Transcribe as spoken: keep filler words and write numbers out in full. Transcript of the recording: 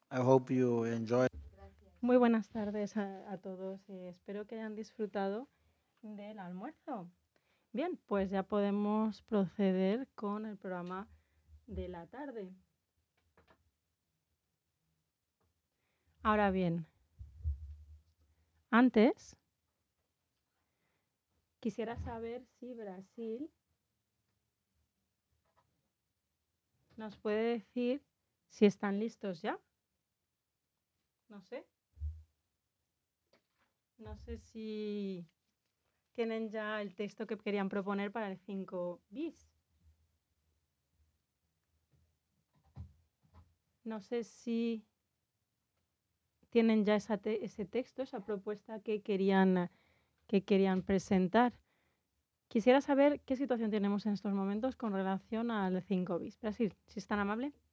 I hope you enjoy. Muy buenas tardes a, a todos. Eh, espero que hayan disfrutado del almuerzo. Bien, pues ya podemos proceder con el programa de la tarde. Ahora bien, antes quisiera saber si Brasil nos puede decir si están listos ya. No sé, no sé si tienen ya el texto que querían proponer para el cinco bis. No sé si tienen ya esa te ese texto, esa propuesta que querían, que querían presentar. Quisiera saber qué situación tenemos en estos momentos con relación al cinco bis. Brasil, si es tan amable.